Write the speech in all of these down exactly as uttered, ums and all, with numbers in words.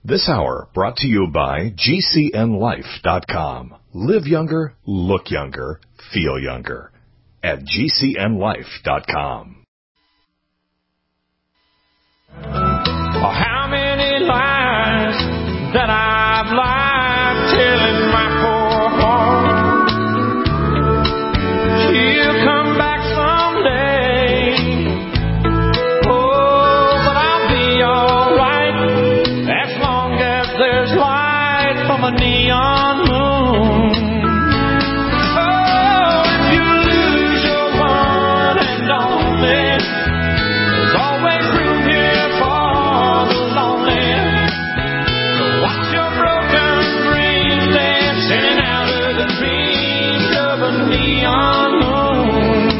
This hour brought to you by G C N life dot com. Live younger, look younger, feel younger at G C N life dot com. How many lies that I've lied telling my poor heart. She'll come back someday. Oh, but I'll be alright as long as there's light from a neon moon. Oh, if you lose your one and only, there's always room here for the lonely. So watch your broken dreams dancing out of the dreams of a neon moon.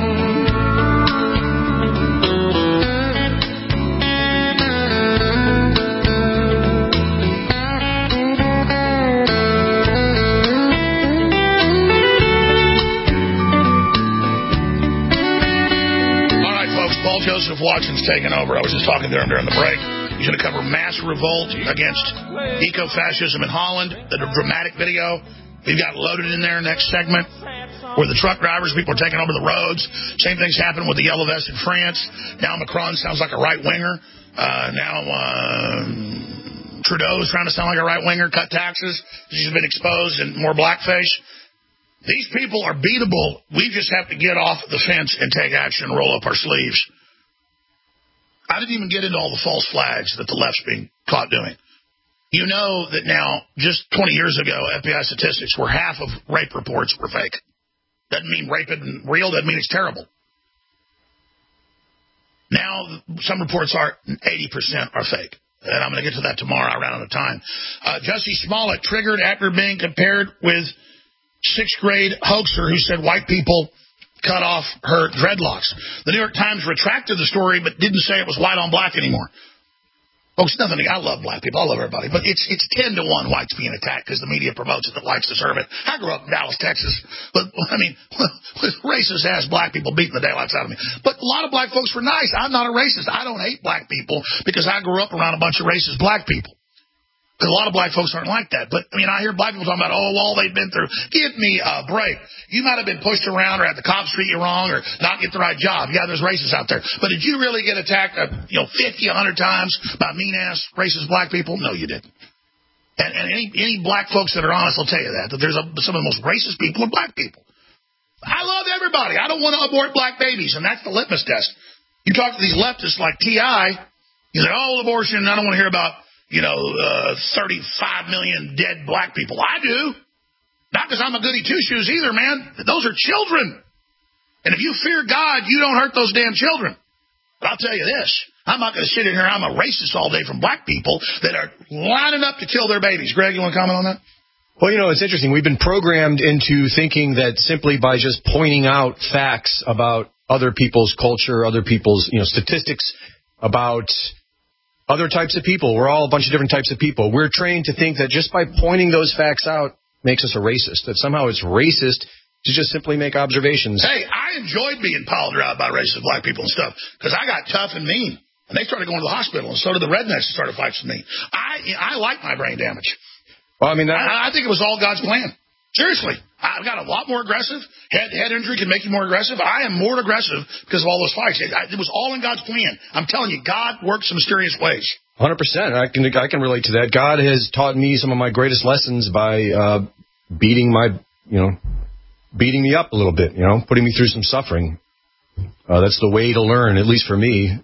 All right, folks, Paul Joseph Watson's taken over. I was just talking to him during the break. He's going to cover mass revolt against eco-fascism in Holland, the dramatic video. We've got loaded in there next segment where the truck drivers, people are taking over the roads. Same thing's happened with the yellow vest in France. Now Macron sounds like a right-winger. Uh, now um, Trudeau's trying to sound like a right-winger, cut taxes. She's been exposed and more blackface. These people are beatable. We just have to get off the fence and take action and roll up our sleeves. I didn't even get into all the false flags that the left's being caught doing. You know that now, just twenty years ago, F B I statistics were half of rape reports were fake. Doesn't mean rape isn't real, doesn't mean it's terrible. Now, some reports are eighty percent are fake. And I'm going to get to that tomorrow. I ran out of time. Uh, Jussie Smollett triggered after being compared with sixth grade hoaxer who said white people cut off her dreadlocks. The New York Times retracted the story but didn't say it was white on black anymore. Folks, nothing. I love black people. I love everybody. But it's it's ten to one whites being attacked because the media promotes it that whites deserve it. I grew up in Dallas, Texas. But, I mean, with racist-ass black people beating the daylights out of me. But a lot of black folks were nice. I'm not a racist. I don't hate black people because I grew up around a bunch of racist black people. Because a lot of black folks aren't like that. But, I mean, I hear black people talking about, oh, all they've been through. Give me a break. You might have been pushed around or had the cops treat you wrong or not get the right job. Yeah, there's racists out there. But did you really get attacked, uh, you know, fifty, a hundred times by mean-ass racist black people? No, you didn't. And, and any, any black folks that are honest will tell you that, that there's a, some of the most racist people are black people. I love everybody. I don't want to abort black babies, and that's the litmus test. You talk to these leftists like T I, you say, oh, abortion, I don't want to hear about you know, uh, thirty-five million dead black people. I do. Not because I'm a goody two-shoes either, man. Those are children. And if you fear God, you don't hurt those damn children. But I'll tell you this. I'm not going to sit in here, I'm a racist all day from black people that are lining up to kill their babies. Greg, you want to comment on that? Well, you know, it's interesting. We've been programmed into thinking that simply by just pointing out facts about other people's culture, other people's, you know, statistics about other types of people. We're all a bunch of different types of people. We're trained to think that just by pointing those facts out makes us a racist, that somehow it's racist to just simply make observations. Hey, I enjoyed being palled around by racist black people and stuff because I got tough and mean. And they started going to the hospital, and so did the rednecks that started fighting with me. I I like my brain damage. Well, I mean, that, I, I think it was all God's plan. Seriously. I've got a lot more aggressive. Head, head injury can make you more aggressive. I am more aggressive because of all those fights. It, it was all in God's plan. I'm telling you, God works in mysterious ways. one hundred percent. I can I can relate to that. God has taught me some of my greatest lessons by uh, beating my, you know, beating me up a little bit, you know, putting me through some suffering. Uh, that's the way to learn, at least for me.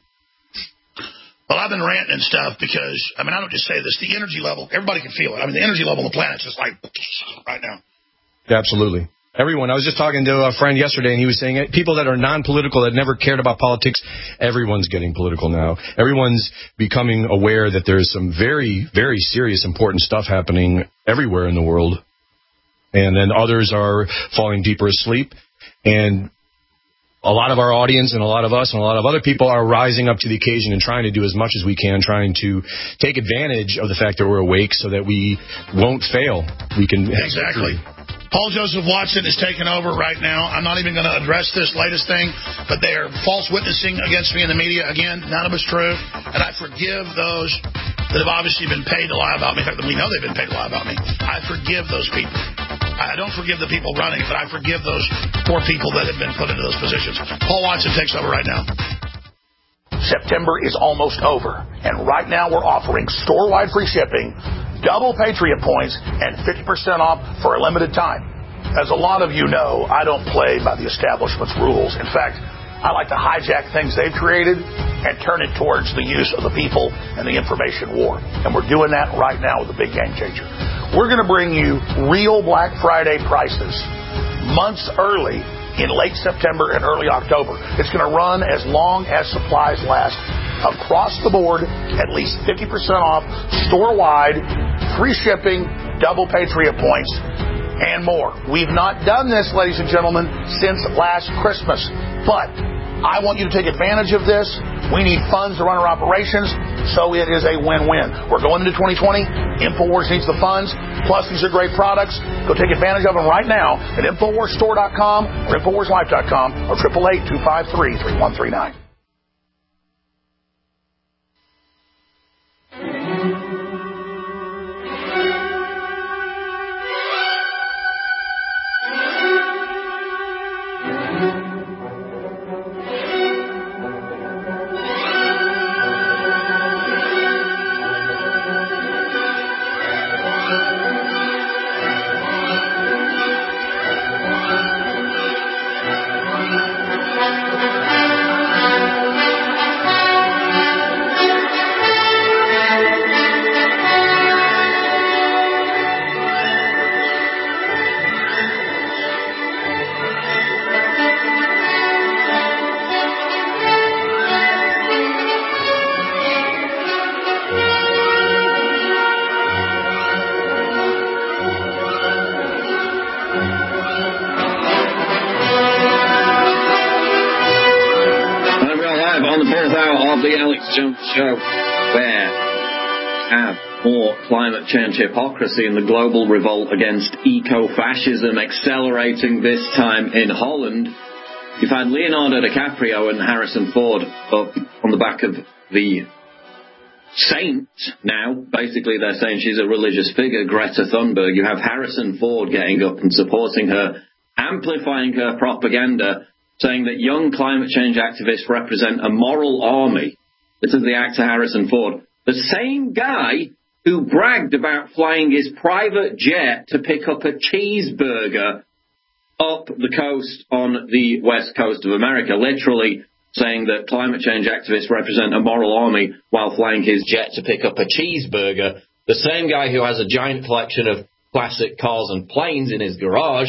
Well, I've been ranting and stuff because, I mean, I don't just say this. The energy level, everybody can feel it. I mean, the energy level on the planet's just like right now. Absolutely. Everyone. I was just talking to a friend yesterday, and he was saying people that are non-political, that never cared about politics, everyone's getting political now. Everyone's becoming aware that there's some very, very serious, important stuff happening everywhere in the world. And then others are falling deeper asleep. And a lot of our audience and a lot of us and a lot of other people are rising up to the occasion and trying to do as much as we can, trying to take advantage of the fact that we're awake so that we won't fail. We can Exactly. Paul Joseph Watson is taking over right now. I'm not even going to address this latest thing, but they are false witnessing against me in the media. Again, none of it's true. And I forgive those that have obviously been paid to lie about me. In fact, we know they've been paid to lie about me. I forgive those people. I don't forgive the people running it, but I forgive those poor people that have been put into those positions. Paul Watson takes over right now. September is almost over, and right now we're offering store-wide free shipping, double Patriot points, and fifty percent off for a limited time. As a lot of you know, I don't play by the establishment's rules. In fact, I like to hijack things they've created and turn it towards the use of the people and the information war. And we're doing that right now with the big game changer. We're going to bring you real Black Friday prices months early in late September and early October. It's going to run as long as supplies last. Across the board, at least fifty percent off, store-wide, free shipping, double Patriot points, and more. We've not done this, ladies and gentlemen, since last Christmas. But I want you to take advantage of this. We need funds to run our operations, so it is a win-win. We're going into twenty twenty. InfoWars needs the funds. Plus, these are great products. Go take advantage of them right now at Infowars Store dot com or Infowars Life dot com or eight eight eight, two five three, three one three nine. Show where we have more climate change hypocrisy and the global revolt against eco-fascism accelerating this time in Holland. You've had Leonardo DiCaprio and Harrison Ford up on the back of the saint now. Basically, they're saying she's a religious figure, Greta Thunberg. You have Harrison Ford getting up and supporting her, amplifying her propaganda, saying that young climate change activists represent a moral army. This is the actor Harrison Ford, the same guy who bragged about flying his private jet to pick up a cheeseburger up the coast on the west coast of America, literally saying that climate change activists represent a moral army while flying his jet to pick up a cheeseburger. The same guy who has a giant collection of classic cars and planes in his garage,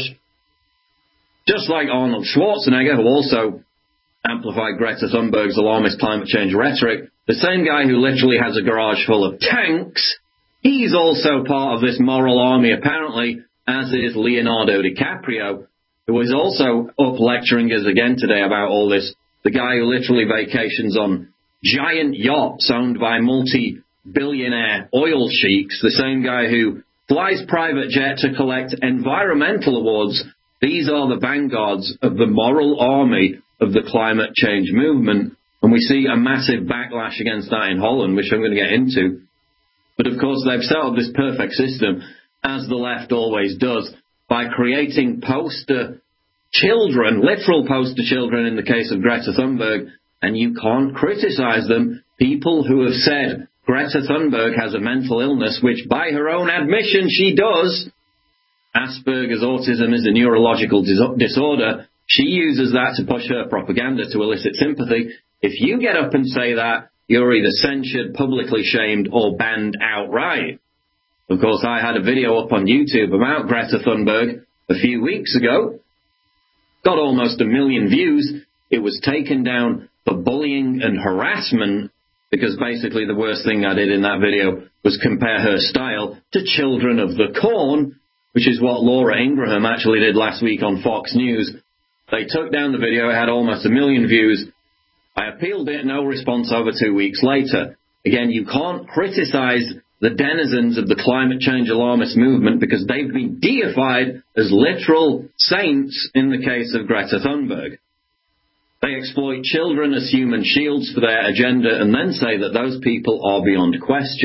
just like Arnold Schwarzenegger, who also amplified Greta Thunberg's alarmist climate change rhetoric. The same guy who literally has a garage full of tanks, he's also part of this moral army, apparently, as is Leonardo DiCaprio, who is also up lecturing us again today about all this. The guy who literally vacations on giant yachts owned by multi-billionaire oil sheiks, the same guy who flies private jet to collect environmental awards. These are the vanguards of the moral army of the climate change movement, and we see a massive backlash against that in Holland, which I'm going to get into. But of course, they've set up this perfect system, as the left always does, by creating poster children, literal poster children in the case of Greta Thunberg, and you can't criticize them. People who have said Greta Thunberg has a mental illness, which by her own admission she does. Asperger's autism is a neurological dis- disorder. She uses that to push her propaganda to elicit sympathy. If you get up and say that, you're either censured, publicly shamed, or banned outright. Of course, I had a video up on YouTube about Greta Thunberg a few weeks ago. Got almost a million views. It was taken down for bullying and harassment, because basically the worst thing I did in that video was compare her style to Children of the Corn, which is what Laura Ingraham actually did last week on Fox News. They took down the video. It had almost a million views. I appealed it, no response over two weeks later. Again, you can't criticize the denizens of the climate change alarmist movement because they've been deified as literal saints in the case of Greta Thunberg. They exploit children as human shields for their agenda and then say that those people are beyond question.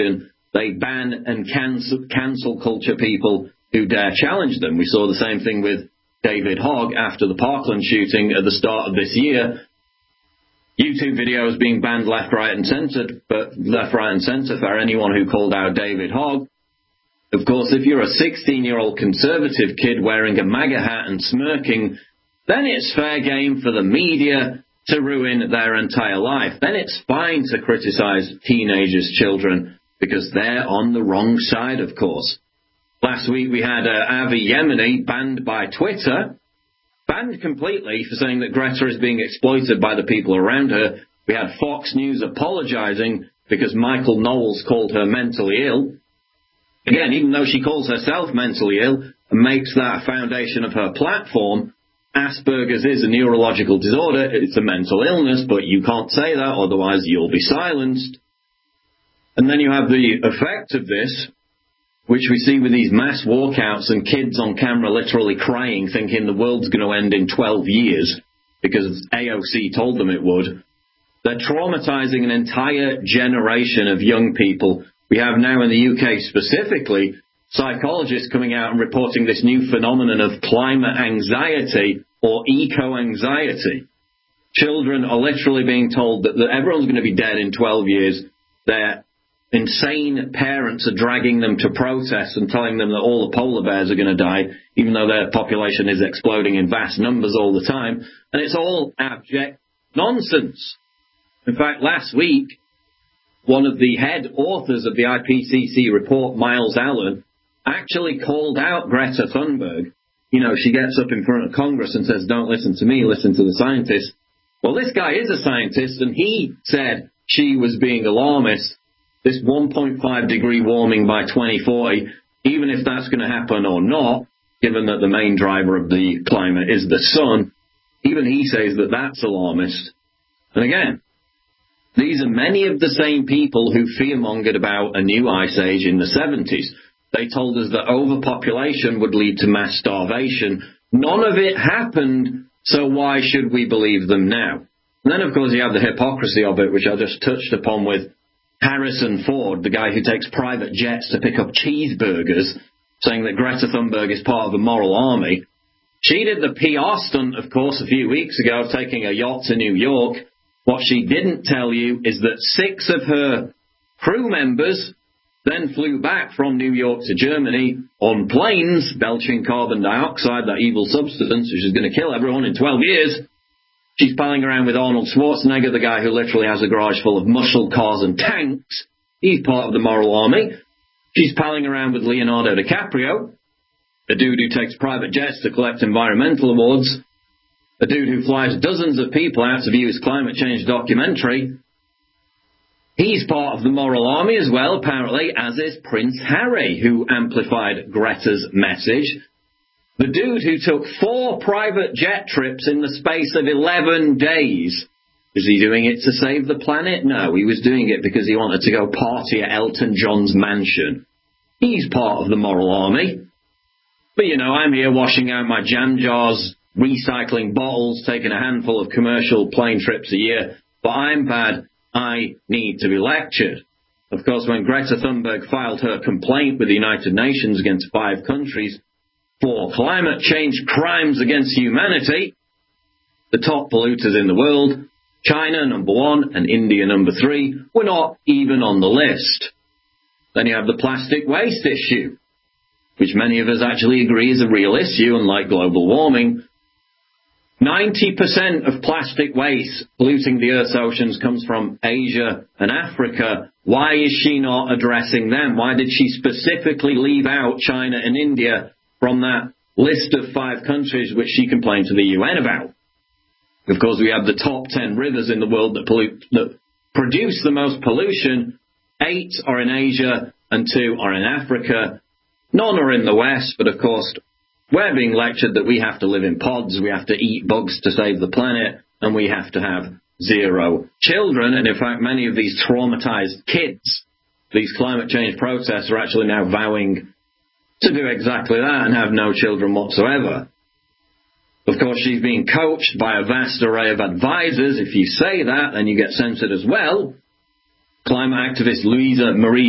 They ban and cancel, cancel culture people who dare challenge them. We saw the same thing with David Hogg after the Parkland shooting at the start of this year. YouTube videos being banned left, right, and centre, but left, right, and centre for anyone who called out David Hogg. Of course, if you're a sixteen-year-old conservative kid wearing a MAGA hat and smirking, then it's fair game for the media to ruin their entire life. Then it's fine to criticize teenagers' children because they're on the wrong side, of course. Last week we had uh, Avi Yemeni banned by Twitter, banned completely for saying that Greta is being exploited by the people around her. We had Fox News apologizing because Michael Knowles called her mentally ill. Again, even though she calls herself mentally ill and makes that a foundation of her platform, Asperger's is a neurological disorder. It's a mental illness, but you can't say that, otherwise you'll be silenced. And then you have the effect of this, which we see with these mass walkouts and kids on camera literally crying, thinking the world's going to end in twelve years because A O C told them it would. They're traumatizing an entire generation of young people. We have now in the U K specifically psychologists coming out and reporting this new phenomenon of climate anxiety or eco-anxiety. Children are literally being told that, that everyone's going to be dead in twelve years. Their insane parents are dragging them to protests and telling them that all the polar bears are going to die, even though their population is exploding in vast numbers all the time. And it's all abject nonsense. In fact, last week, one of the head authors of the I P C C report, Miles Allen, actually called out Greta Thunberg. You know, she gets up in front of Congress and says, don't listen to me, listen to the scientists. Well, this guy is a scientist, and he said she was being alarmist. This one point five degree warming by twenty forty, even if that's going to happen or not, given that the main driver of the climate is the sun, even he says that that's alarmist. And again, these are many of the same people who fearmongered about a new ice age in the seventies. They told us that overpopulation would lead to mass starvation. None of it happened, so why should we believe them now? And then, of course, you have the hypocrisy of it, which I just touched upon with Harrison Ford, the guy who takes private jets to pick up cheeseburgers, saying that Greta Thunberg is part of the moral army. She did the P R stunt, of course, a few weeks ago, taking a yacht to New York. What she didn't tell you is that six of her crew members then flew back from New York to Germany on planes, belching carbon dioxide, that evil substance which is going to kill everyone in twelve years. She's palling around with Arnold Schwarzenegger, the guy who literally has a garage full of muscle cars and tanks. He's part of the moral army. She's palling around with Leonardo DiCaprio, a dude who takes private jets to collect environmental awards, a dude who flies dozens of people out to view his climate change documentary. He's part of the moral army as well, apparently, as is Prince Harry, who amplified Greta's message. The dude who took four private jet trips in the space of eleven days. Was he doing it to save the planet? No, he was doing it because he wanted to go party at Elton John's mansion. He's part of the moral army. But, you know, I'm here washing out my jam jars, recycling bottles, taking a handful of commercial plane trips a year. But I'm bad. I need to be lectured. Of course, when Greta Thunberg filed her complaint with the United Nations against five countries for climate change crimes against humanity, the top polluters in the world, China number one and India number three, were not even on the list. Then you have the plastic waste issue, which many of us actually agree is a real issue, unlike global warming. ninety percent of plastic waste polluting the Earth's oceans comes from Asia and Africa. Why is she not addressing them? Why did she specifically leave out China and India from that list of five countries which she complained to the U N about? Of course, we have the top ten rivers in the world that pollute, that produce the most pollution. Eight are in Asia and two are in Africa. None are in the West, but of course, we're being lectured that we have to live in pods, we have to eat bugs to save the planet, and we have to have zero children. And in fact, many of these traumatized kids, these climate change protests, are actually now vowing to do exactly that and have no children whatsoever. Of course, she's being coached by a vast array of advisors. If you say that, then you get censored as well. Climate activist Louisa Marie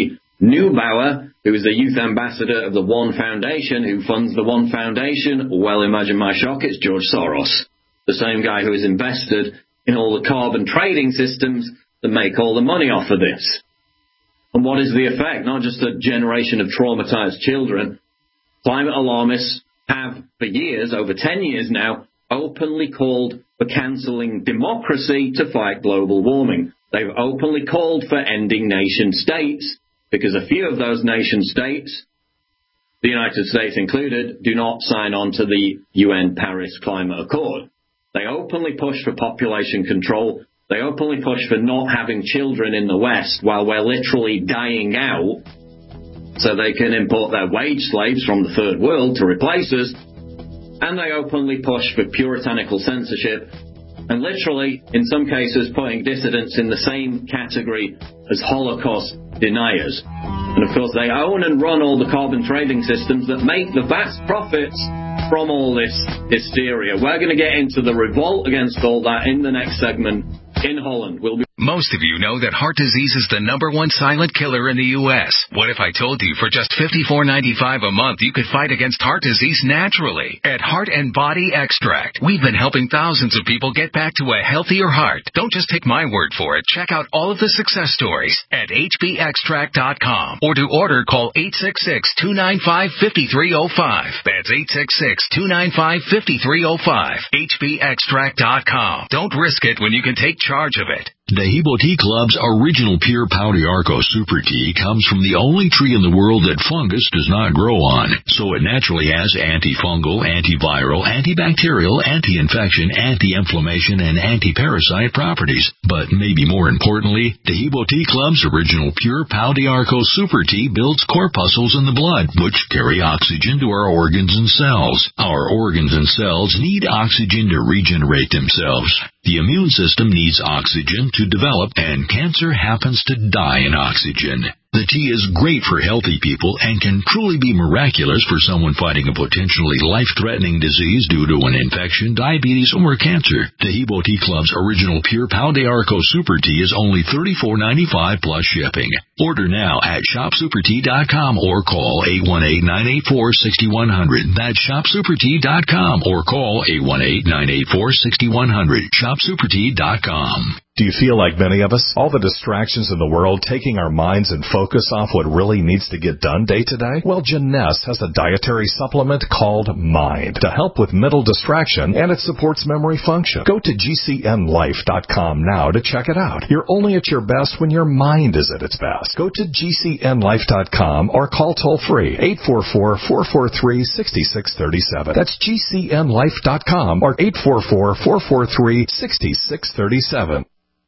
Neubauer, who is the youth ambassador of the One Foundation, who funds the One Foundation. Well, imagine my shock, it's George Soros, the same guy who is invested in all the carbon trading systems that make all the money off of this. And what is the effect? Not just a generation of traumatized children. Climate alarmists have, for years, over ten years now, openly called for cancelling democracy to fight global warming. They've openly called for ending nation states, because a few of those nation states, the United States included, do not sign on to the U N Paris Climate Accord. They openly push for population control. They openly push for not having children in the West while we're literally dying out, so they can import their wage slaves from the third world to replace us. And they openly push for puritanical censorship and literally, in some cases, putting dissidents in the same category as Holocaust deniers. And of course, they own and run all the carbon trading systems that make the vast profits from all this hysteria. We're going to get into the revolt against all that in the next segment in Holland. We'll be Most of you know that heart disease is the number one silent killer in the U S. What if I told you for just fifty-four ninety-five a month you could fight against heart disease naturally? At Heart and Body Extract, we've been helping thousands of people get back to a healthier heart. Don't just take my word for it. Check out all of the success stories at H B extract dot com, or to order, call eight six six, two nine five, five three zero five. That's eight six six, two nine five, five three zero five. H B extract dot com. Don't risk it when you can take charge of it. Dahibo Tea Club's original pure Pau d'Arco Super Tea comes from the only tree in the world that fungus does not grow on, so it naturally has antifungal, antiviral, antibacterial, anti-infection, anti-inflammation, and anti-parasite properties. But maybe more importantly, Dahibo Tea Club's original pure Pau d'Arco Super Tea builds corpuscles in the blood, which carry oxygen to our organs and cells. Our organs and cells need oxygen to regenerate themselves. The immune system needs oxygen to develop, and cancer happens to die in oxygen. The tea is great for healthy people and can truly be miraculous for someone fighting a potentially life-threatening disease due to an infection, diabetes, or cancer. Dahibo Tea Club's original pure Pau d'Arco Super Tea is only thirty-four ninety-five plus shipping. Order now at shop super tea dot com or call eight one eight, nine eight four, six one zero zero. That's shop super tea dot com or call eight one eight, nine eight four, six one zero zero. shop super tea dot com. Do you feel like many of us? All the distractions in the world taking our minds and focus off what really needs to get done day to day? Well, Jeunesse has a dietary supplement called Mind to help with mental distraction, and it supports memory function. Go to G C N life dot com now to check it out. You're only at your best when your mind is at its best. Go to G C N life dot com or call toll-free eight four four, four four three, six six three seven. That's G C N life dot com or eight four four, four four three, six six three seven.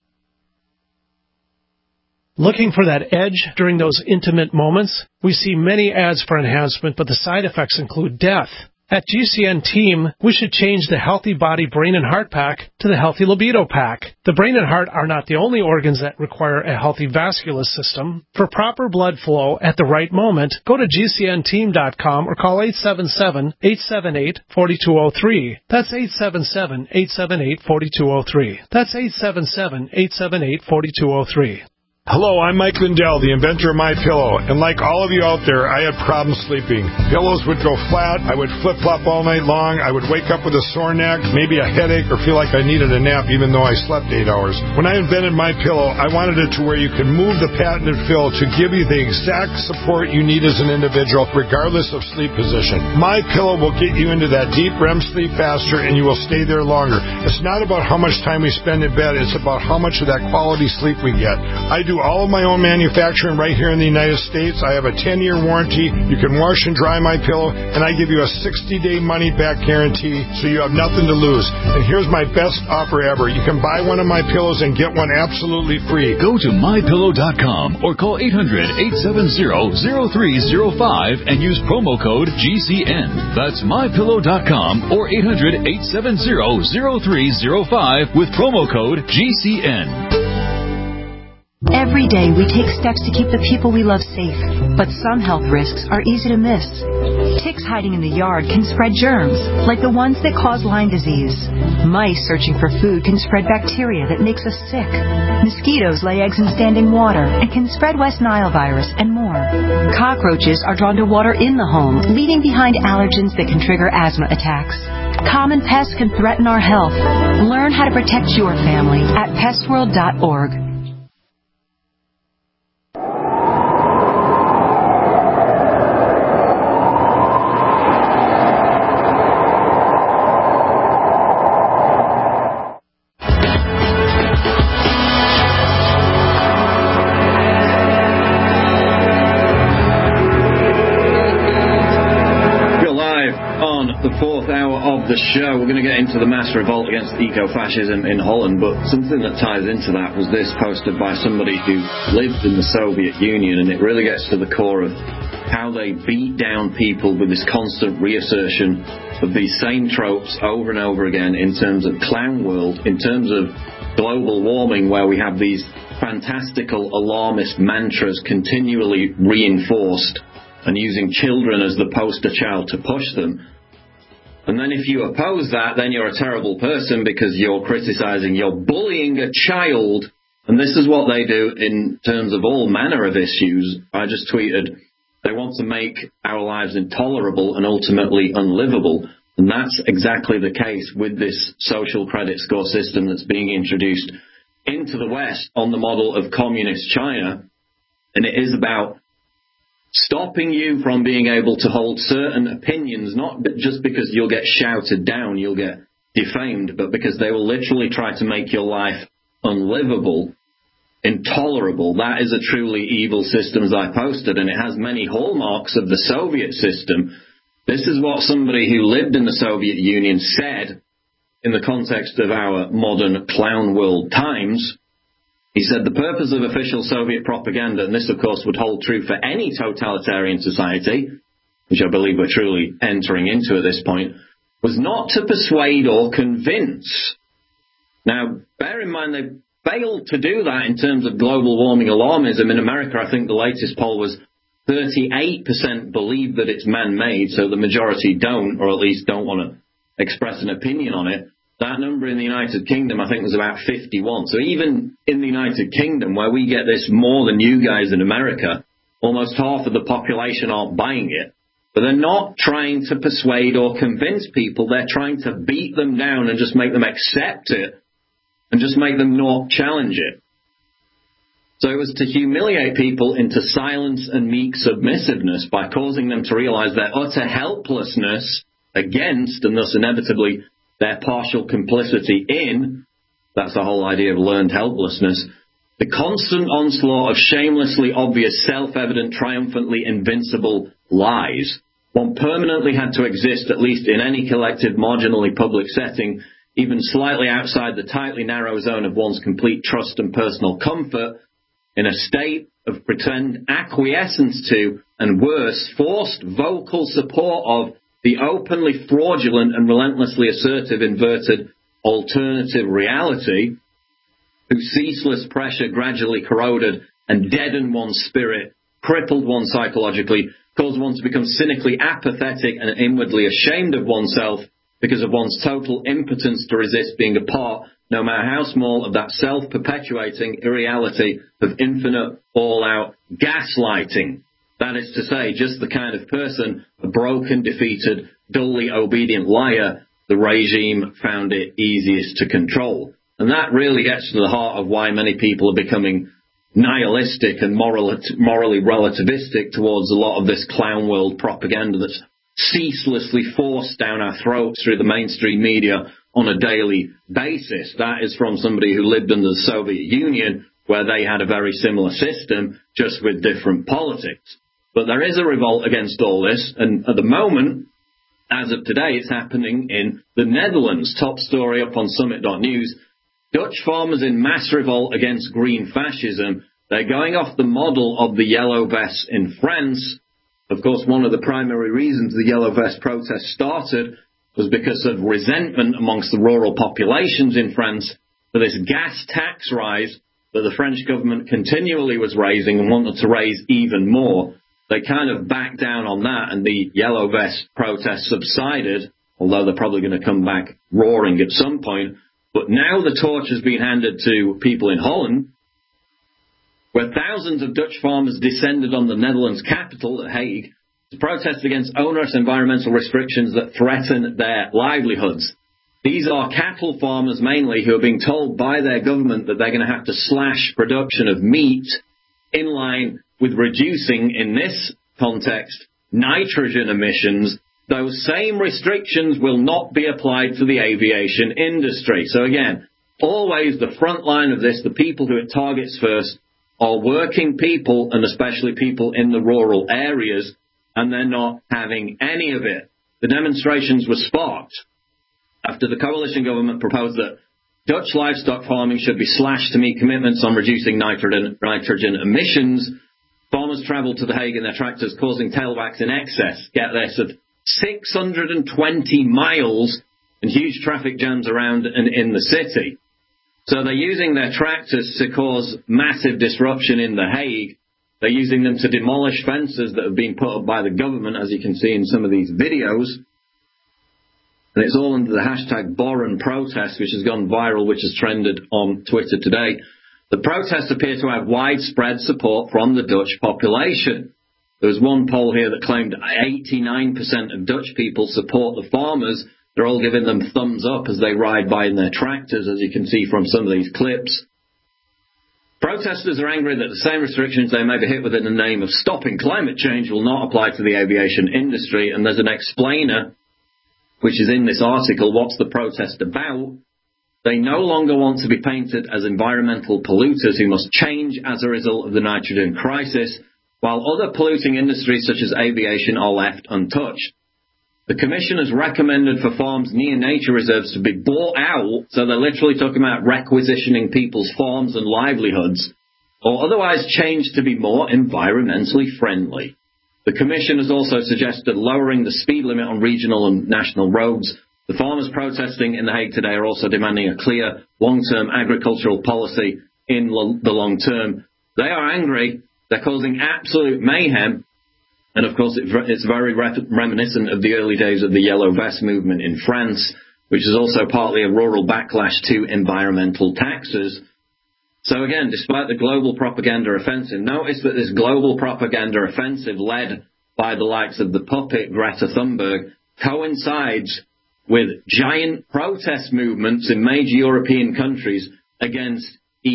Looking for that edge during those intimate moments? We see many ads for enhancement, but the side effects include death. At G C N Team, we should change the Healthy Body Brain and Heart Pack to the Healthy Libido Pack. The brain and heart are not the only organs that require a healthy vascular system. For proper blood flow at the right moment, go to G C N team dot com or call eight seven seven, eight seven eight, four two zero three. That's eight seven seven, eight seven eight, four two zero three. That's eight seven seven, eight seven eight, four two zero three. Hello, I'm Mike Lindell, the inventor of MyPillow, and like all of you out there, I had problems sleeping. Pillows would go flat, I would flip-flop all night long, I would wake up with a sore neck, maybe a headache, or feel like I needed a nap even though I slept eight hours. When I invented MyPillow, I wanted it to where you could move the patented fill to give you the exact support you need as an individual, regardless of sleep position. MyPillow will get you into that deep R E M sleep faster, and you will stay there longer. It's not about how much time we spend in bed, it's about how much of that quality sleep we get. I do all of my own manufacturing right here in the United States. I have a ten-year warranty. You can wash and dry my pillow, and I give you a sixty-day money-back guarantee, so you have nothing to lose. And here's my best offer ever. You can buy one of my pillows and get one absolutely free. Go to my pillow dot com or call eight hundred, eight seven zero, zero three zero five and use promo code G C N. That's my pillow dot com or eight hundred, eight seven zero, zero three zero five with promo code G C N. Every day we take steps to keep the people we love safe, but some health risks are easy to miss. Ticks hiding in the yard can spread germs, like the ones that cause Lyme disease. Mice searching for food can spread bacteria that makes us sick. Mosquitoes lay eggs in standing water and can spread West Nile virus and more. Cockroaches are drawn to water in the home, leaving behind allergens that can trigger asthma attacks. Common pests can threaten our health. Learn how to protect your family at pest world dot org. The show, we're going to get into the mass revolt against eco-fascism in Holland, but something that ties into that was this posted by somebody who lived in the Soviet Union, and it really gets to the core of how they beat down people with this constant reassertion of these same tropes over and over again in terms of clown world, in terms of global warming, where we have these fantastical alarmist mantras continually reinforced and using children as the poster child to push them. And then if you oppose that, then you're a terrible person because you're criticizing, you're bullying a child. And this is what they do in terms of all manner of issues. I just tweeted, they want to make our lives intolerable and ultimately unlivable. And that's exactly the case with this social credit score system that's being introduced into the West on the model of communist China. And it is about stopping you from being able to hold certain opinions, not just because you'll get shouted down, you'll get defamed, but because they will literally try to make your life unlivable, intolerable. That is a truly evil system, as I posted, and it has many hallmarks of the Soviet system. This is what somebody who lived in the Soviet Union said in the context of our modern clown world times. He said the purpose of official Soviet propaganda, and this of course would hold true for any totalitarian society, which I believe we're truly entering into at this point, was not to persuade or convince. Now, bear in mind they failed to do that in terms of global warming alarmism. In America, I think the latest poll was thirty-eight percent believe that it's man-made, so the majority don't, or at least don't want to express an opinion on it. That number in the United Kingdom, I think, was about fifty-one. So even in the United Kingdom, where we get this more than you guys in America, almost half of the population aren't buying it. But they're not trying to persuade or convince people. They're trying to beat them down and just make them accept it and just make them not challenge it. So it was to humiliate people into silence and meek submissiveness by causing them to realize their utter helplessness against, and thus inevitably their partial complicity in, that's the whole idea of learned helplessness, the constant onslaught of shamelessly obvious, self-evident, triumphantly invincible lies. One permanently had to exist, at least in any collective, marginally public setting, even slightly outside the tightly narrow zone of one's complete trust and personal comfort, in a state of pretend acquiescence to, and worse, forced vocal support of, the openly fraudulent and relentlessly assertive inverted alternative reality, whose ceaseless pressure gradually corroded and deadened one's spirit, crippled one psychologically, caused one to become cynically apathetic and inwardly ashamed of oneself because of one's total impotence to resist being a part, no matter how small, of that self-perpetuating irreality of infinite, all-out gaslighting. That is to say, just the kind of person, a broken, defeated, dully obedient liar, the regime found it easiest to control. And that really gets to the heart of why many people are becoming nihilistic and moral, morally relativistic towards a lot of this clown world propaganda that's ceaselessly forced down our throats through the mainstream media on a daily basis. That is from somebody who lived in the Soviet Union, where they had a very similar system, just with different politics. But there is a revolt against all this, and at the moment, as of today, it's happening in the Netherlands. Top story up on summit dot news. Dutch farmers in mass revolt against green fascism. They're going off the model of the Yellow Vests in France. Of course, one of the primary reasons the Yellow Vest protest started was because of resentment amongst the rural populations in France for this gas tax rise that the French government continually was raising and wanted to raise even more. They kind of backed down on that, and the Yellow Vest protests subsided, although they're probably going to come back roaring at some point. But now the torch has been handed to people in Holland, where thousands of Dutch farmers descended on the Netherlands' capital, The Hague, to protest against onerous environmental restrictions that threaten their livelihoods. These are cattle farmers mainly who are being told by their government that they're going to have to slash production of meat in line with reducing, in this context, nitrogen emissions. Those same restrictions will not be applied to the aviation industry. So again, always the front line of this, the people who it targets first, are working people, and especially people in the rural areas, and they're not having any of it. The demonstrations were sparked after the coalition government proposed that Dutch livestock farming should be slashed to meet commitments on reducing nitrogen, nitrogen emissions. Farmers travelled to The Hague in their tractors, causing tailbacks in excess. Get this, of six hundred twenty miles and huge traffic jams around and in the city. So they're using their tractors to cause massive disruption in The Hague. They're using them to demolish fences that have been put up by the government, as you can see in some of these videos. And it's all under the hashtag Boren protest, which has gone viral, which has trended on Twitter today. The protests appear to have widespread support from the Dutch population. There was one poll here that claimed eighty-nine percent of Dutch people support the farmers. They're all giving them thumbs up as they ride by in their tractors, as you can see from some of these clips. Protesters are angry that the same restrictions they may be hit with in the name of stopping climate change will not apply to the aviation industry. And there's an explainer, which is in this article, what's the protest about. They no longer want to be painted as environmental polluters who must change as a result of the nitrogen crisis, while other polluting industries such as aviation are left untouched. The Commission has recommended for farms near nature reserves to be bought out, so they're literally talking about requisitioning people's farms and livelihoods, or otherwise changed to be more environmentally friendly. The Commission has also suggested lowering the speed limit on regional and national roads. The farmers protesting in The Hague today are also demanding a clear, long-term agricultural policy in lo- the long term. They are angry. They're causing absolute mayhem. And, of course, it, it's very re- reminiscent of the early days of the Yellow Vest movement in France, which is also partly a rural backlash to environmental taxes. So, again, despite the global propaganda offensive, notice that this global propaganda offensive led by the likes of the puppet Greta Thunberg coincides with giant protest movements in major European countries against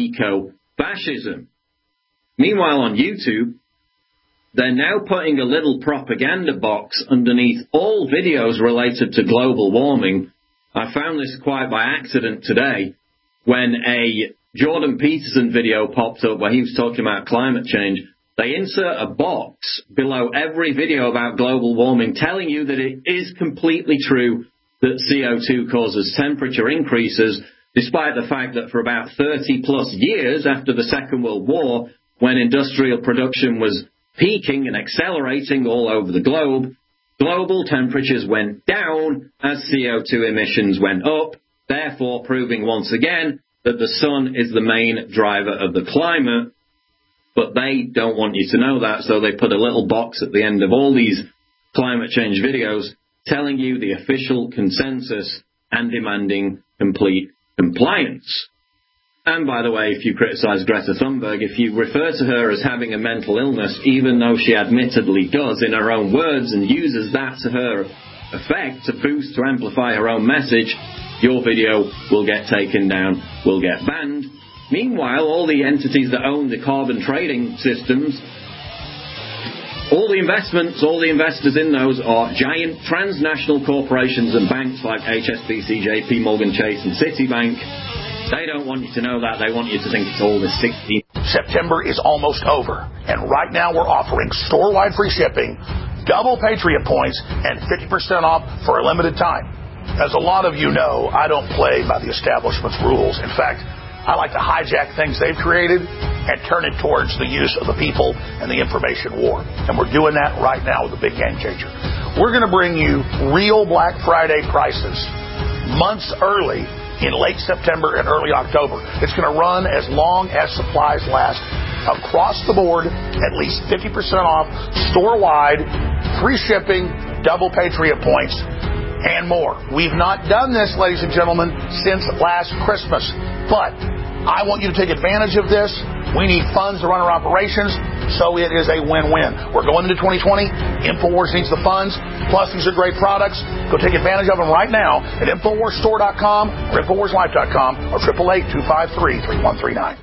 eco-fascism. Meanwhile, on YouTube, they're now putting a little propaganda box underneath all videos related to global warming. I found this quite by accident today when a Jordan Peterson video popped up where he was talking about climate change. They insert a box below every video about global warming telling you that it is completely true that C O two causes temperature increases, despite the fact that for about thirty plus years after the Second World War, when industrial production was peaking and accelerating all over the globe, global temperatures went down as C O two emissions went up, therefore proving once again that the sun is the main driver of the climate. But they don't want you to know that, so they put a little box at the end of all these climate change videos telling you the official consensus and demanding complete compliance. And by the way, if you criticise Greta Thunberg, if you refer to her as having a mental illness, even though she admittedly does in her own words and uses that to her effect to boost, to amplify her own message, your video will get taken down, will get banned. Meanwhile, all the entities that own the carbon trading systems, all the investments, all the investors in those are giant transnational corporations and banks like H S B C, J P Morgan Chase and Citibank. They don't want you to know that. They want you to think it's all the sixteen. September is almost over, and right now we're offering store-wide free shipping, double Patriot points, and fifty percent off for a limited time. As a lot of you know, I don't play by the establishment's rules. In fact, I like to hijack things they've created and turn it towards the use of the people and the information war. And we're doing that right now with the Big Game Changer. We're going to bring you real Black Friday prices months early in late September and early October. It's going to run as long as supplies last. Across the board, at least fifty percent off, store-wide, free shipping, double Patriot points, and more. We've not done this, ladies and gentlemen, since last Christmas. But I want you to take advantage of this. We need funds to run our operations, so it is a win-win. We're going into twenty twenty. InfoWars needs the funds. Plus, these are great products. Go take advantage of them right now at InfoWars Store dot com or InfoWars Life dot com or eight eight eight, two five three, three one three nine.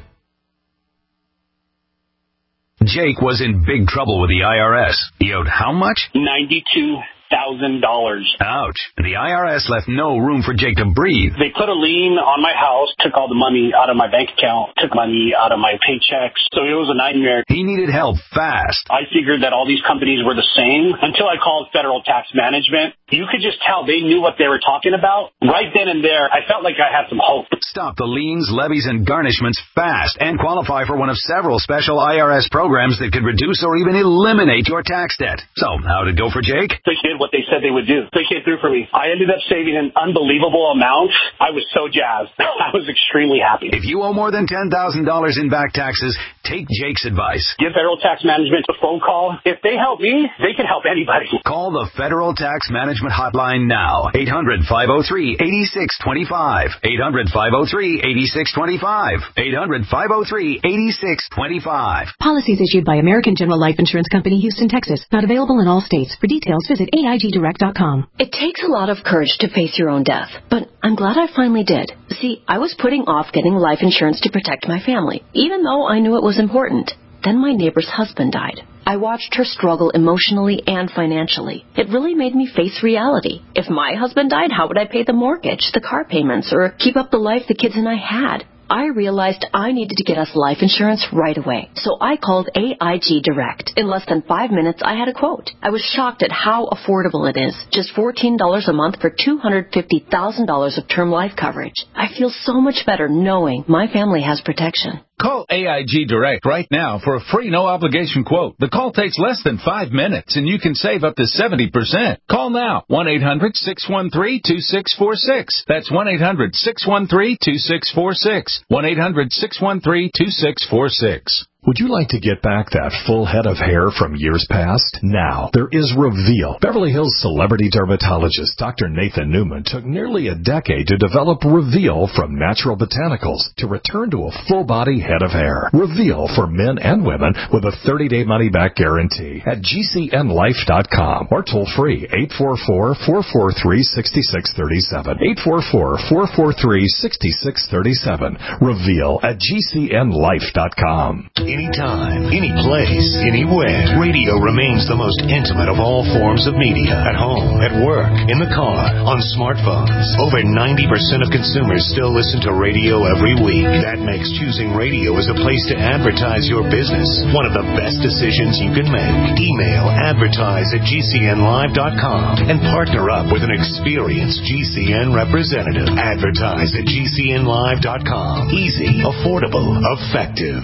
Jake was in big trouble with the I R S. He owed how much? ninety-two thousand dollars. Ouch. The I R S left no room for Jake to breathe. They put a lien on my house, took all the money out of my bank account, took money out of my paychecks. So it was a nightmare. He needed help fast. I figured that all these companies were the same until I called Federal Tax Management. You could just tell they knew what they were talking about. Right then and there, I felt like I had some hope. Stop the liens, levies, and garnishments fast and qualify for one of several special I R S programs that could reduce or even eliminate your tax debt. So, how'd it go for Jake? They did what they said they would do. They came through for me. I ended up saving an unbelievable amount. I was so jazzed. I was extremely happy. If you owe more than ten thousand dollars in back taxes, take Jake's advice. Give Federal Tax Management a phone call. If they help me, they can help anybody. Call the Federal Tax Management Hotline now. eight hundred, five oh three, eight six two five. eight hundred, five oh three, eight six two five. eight hundred, five oh three, eight six two five. Policies issued by American General Life Insurance Company, Houston, Texas. Not available in all states. For details, visit A I G direct dot com. It takes a lot of courage to face your own death, but I'm glad I finally did. See, I was putting off getting life insurance to protect my family, even though I knew it was important. Then my neighbor's husband died. I watched her struggle emotionally and financially. It really made me face reality. If my husband died, how would I pay the mortgage, the car payments, or keep up the life the kids and I had? I realized I needed to get us life insurance right away, so I called A I G Direct. In less than five minutes, I had a quote. I was shocked at how affordable it is. Just fourteen dollars a month for two hundred fifty thousand dollars of term life coverage. I feel so much better knowing my family has protection. Call A I G Direct right now for a free no-obligation quote. The call takes less than five minutes, and you can save up to seventy percent. Call now, one eight hundred, six one three, two six four six. That's one eight hundred, six one three, two six four six. one eight hundred, six one three, two six four six. Would you like to get back that full head of hair from years past? Now, there is Reveal. Beverly Hills celebrity dermatologist Doctor Nathan Newman took nearly a decade to develop Reveal from natural botanicals to return to a full-body head of hair. Reveal for men and women with a thirty-day money-back guarantee at G C N life dot com or toll-free eight four four, four four three, six six three seven. eight four four, four four three, six six three seven. Reveal at G C N life dot com. Anytime, any place, anywhere. Radio remains the most intimate of all forms of media. At home, at work, in the car, on smartphones. Over ninety percent of consumers still listen to radio every week. That makes choosing radio as a place to advertise your business one of the best decisions you can make. Email advertise at G C N live dot com and partner up with an experienced G C N representative. Advertise at G C N live dot com. Easy, affordable, effective.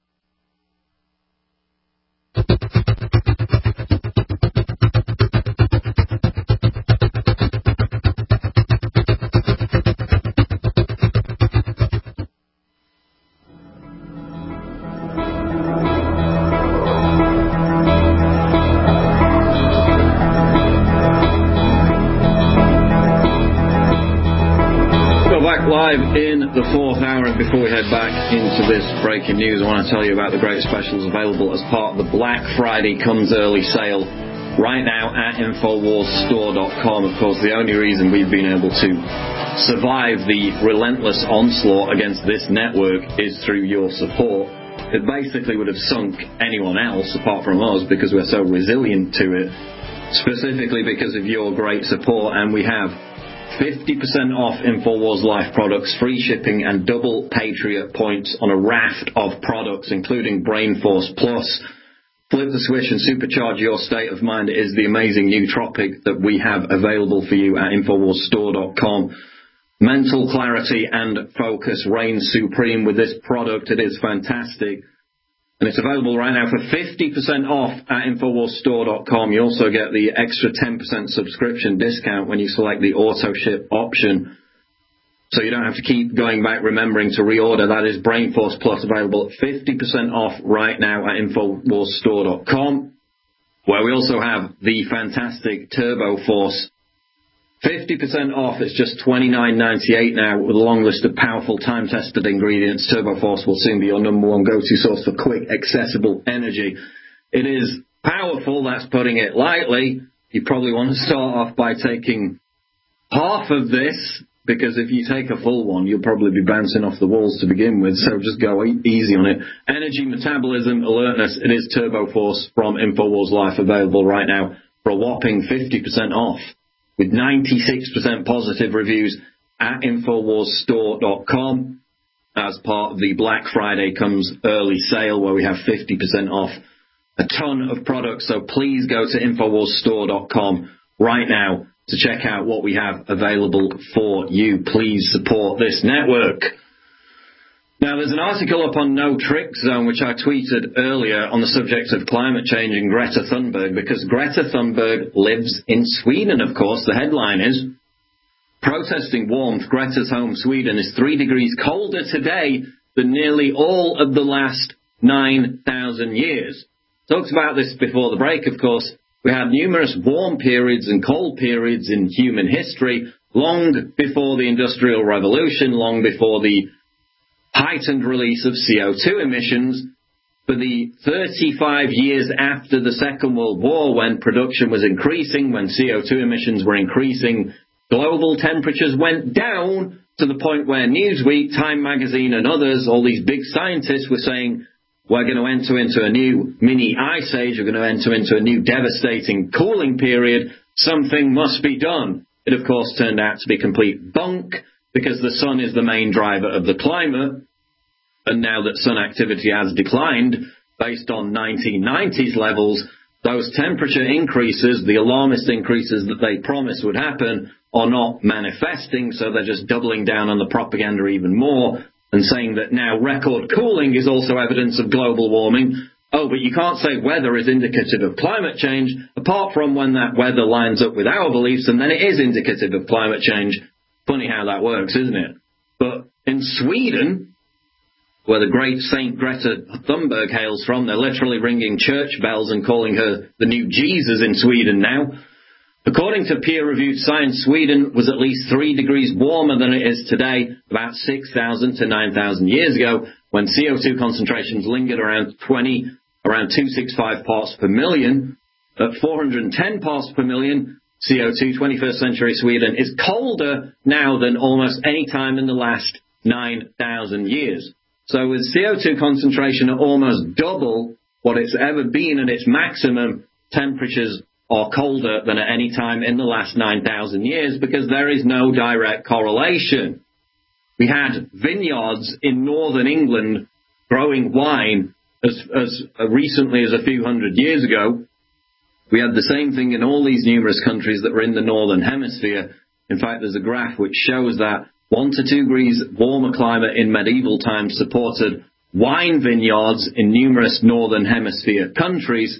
Live in the fourth hour, and before we head back into this breaking news, I want to tell you about the great specials available as part of the Black Friday Comes Early sale right now at InfoWars Store dot com. Of course, the only reason we've been able to survive the relentless onslaught against this network is through your support. It basically would have sunk anyone else apart from us because we're so resilient to it, specifically because of your great support. And we have fifty percent off InfoWars Life products, free shipping, and double Patriot points on a raft of products, including BrainForce Plus. Flip the switch and supercharge your state of mind. It is the amazing nootropic that we have available for you at InfoWars Store dot com. Mental clarity and focus reigns supreme with this product. It is fantastic. And it's available right now for fifty percent off at InfoWars Store dot com. You also get the extra ten percent subscription discount when you select the auto ship option. so you don't have to keep going back remembering to reorder. That is Brainforce Plus, available at fifty percent off right now at Infowars Store dot com, where we also have the fantastic Turbo Force. fifty percent off. It's just twenty-nine ninety-eight now with a long list of powerful time-tested ingredients. Turbo Force will soon be your number one go-to source for quick, accessible energy. It is powerful, that's putting it lightly. You probably want to start off by taking half of this, because if you take a full one, you'll probably be bouncing off the walls to begin with, so just go e- easy on it. Energy, metabolism, alertness, it is Turbo Force from InfoWars Life, available right now for a whopping fifty percent off, with ninety-six percent positive reviews at Infowars Store dot com. As part of the Black Friday comes early sale, where we have fifty percent off a ton of products, so please go to Infowars Store dot com right now to check out what we have available for you. Please support this network. Now, there's an article up on No Trick Zone, which I tweeted earlier, on the subject of climate change and Greta Thunberg, because Greta Thunberg lives in Sweden, of course. The headline is, protesting warmth, Greta's home Sweden is three degrees colder today than nearly all of the last nine thousand years. Talked about this before the break, of course. We had numerous warm periods and cold periods in human history, long before the Industrial Revolution, long before the heightened release of C O two emissions. For the thirty-five years after the Second World War, when production was increasing, when C O two emissions were increasing, global temperatures went down to the point where Newsweek, Time Magazine and others, all these big scientists, were saying, we're going to enter into a new mini ice age, we're going to enter into a new devastating cooling period, something must be done. It, of course, turned out to be complete bunk, because the sun is the main driver of the climate, and now that sun activity has declined, based on nineteen nineties levels, those temperature increases, the alarmist increases that they promised would happen, are not manifesting, so they're just doubling down on the propaganda even more, and saying that now record cooling is also evidence of global warming. Oh, but you can't say weather is indicative of climate change, apart from when that weather lines up with our beliefs, and then it is indicative of climate change. Funny how that works, isn't it? But in Sweden, where the great Saint Greta Thunberg hails from, they're literally ringing church bells and calling her the new Jesus in Sweden now. According to peer-reviewed science, Sweden was at least three degrees warmer than it is today, about six thousand to nine thousand years ago, when C O two concentrations lingered around twenty, around two hundred sixty-five parts per million. At four hundred ten parts per million, C O two, twenty-first century Sweden is colder now than almost any time in the last nine thousand years. So with C O two concentration at almost double what it's ever been at its maximum, temperatures are colder than at any time in the last nine thousand years, because there is no direct correlation. We had vineyards in northern England growing wine as, as recently as a few hundred years ago. We had the same thing in all these numerous countries that were in the northern hemisphere. In fact, there's a graph which shows that one to two degrees warmer climate in medieval times supported wine vineyards in numerous northern hemisphere countries.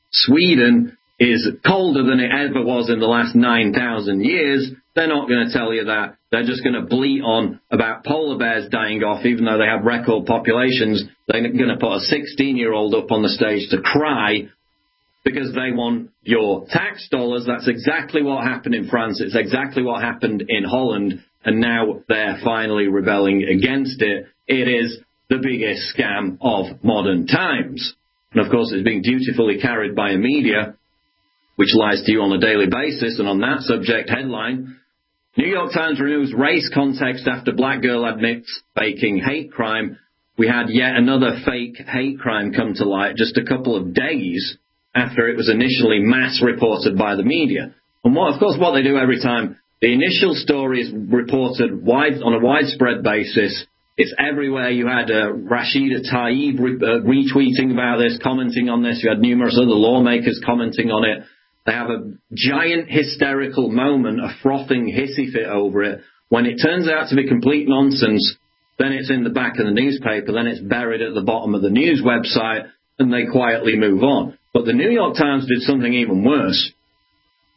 Sweden is colder than it ever was in the last nine thousand years. They're not going to tell you that. They're just going to bleat on about polar bears dying off, even though they have record populations. They're going to put a sixteen-year-old up on the stage to cry because they want your tax dollars. That's exactly what happened in France. It's exactly what happened in Holland. And now they're finally rebelling against it. It is the biggest scam of modern times. And, of course, it's being dutifully carried by a media which lies to you on a daily basis. And on that subject, headline, New York Times removes race context after black girl admits faking hate crime. We had yet another fake hate crime come to light just a couple of days after it was initially mass reported by the media. And, what, of course, what they do every time, the initial story is reported wide, on a widespread basis. It's everywhere. You had uh, Rashida Tlaib re- uh, retweeting about this, commenting on this. You had numerous other lawmakers commenting on it. They have a giant hysterical moment, a frothing hissy fit over it. When it turns out to be complete nonsense, then it's in the back of the newspaper, then it's buried at the bottom of the news website, and they quietly move on. But the New York Times did something even worse.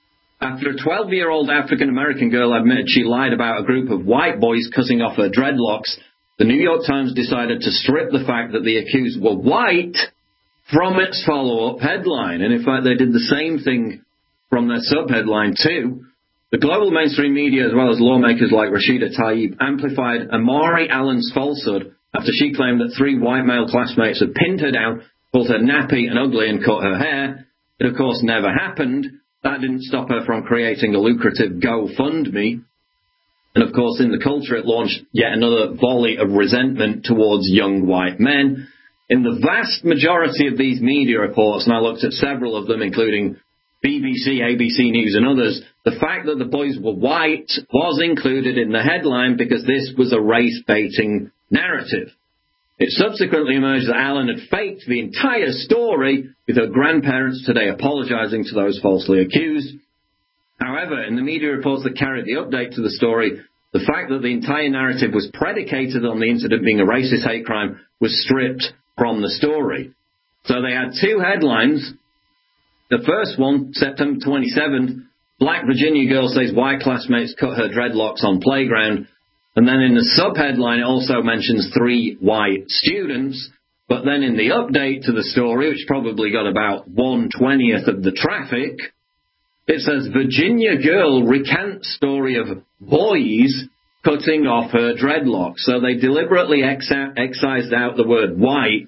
After a twelve-year-old African-American girl admitted she lied about a group of white boys cutting off her dreadlocks, the New York Times decided to strip the fact that the accused were white from its follow-up headline. And in fact, they did the same thing from their subheadline too. The global mainstream media, as well as lawmakers like Rashida Tlaib, amplified Amari Allen's falsehood after she claimed that three white male classmates had pinned her down, called her nappy and ugly, and cut her hair. It, of course, never happened. That didn't stop her from creating a lucrative GoFundMe. And, of course, in the culture, it launched yet another volley of resentment towards young white men. In the vast majority of these media reports, and I looked at several of them, including B B C, A B C News and others, the fact that the boys were white was included in the headline because this was a race-baiting narrative. It subsequently emerged that Allen had faked the entire story, with her grandparents today apologizing to those falsely accused. However, in the media reports that carried the update to the story, the fact that the entire narrative was predicated on the incident being a racist hate crime was stripped from the story. So they had two headlines. The first one, September twenty-seventh, Black Virginia girl says white classmates cut her dreadlocks on playground. And then in the subheadline, it also mentions three white students. But then in the update to the story, which probably got about one twentieth of the traffic, it says, Virginia girl recants story of boys cutting off her dreadlocks. So they deliberately ex- excised out the word white,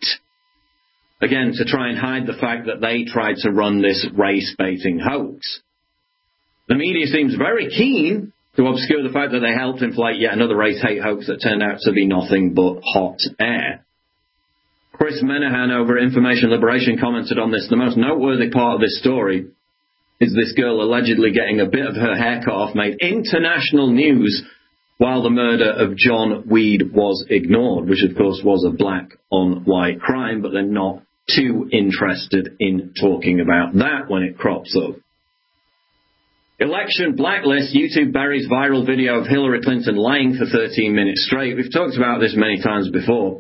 again, to try and hide the fact that they tried to run this race-baiting hoax. The media seems very keen to obscure the fact that they helped inflate yet another race-hate hoax that turned out to be nothing but hot air. Chris Menahan over Information Liberation commented on this. The most noteworthy part of this story is this girl allegedly getting a bit of her hair cut off made international news while the murder of John Weed was ignored, which of course was a black-on-white crime, but they're not too interested in talking about that when it crops up. Election blacklist. YouTube buries viral video of Hillary Clinton lying for thirteen minutes straight. We've talked about this many times before.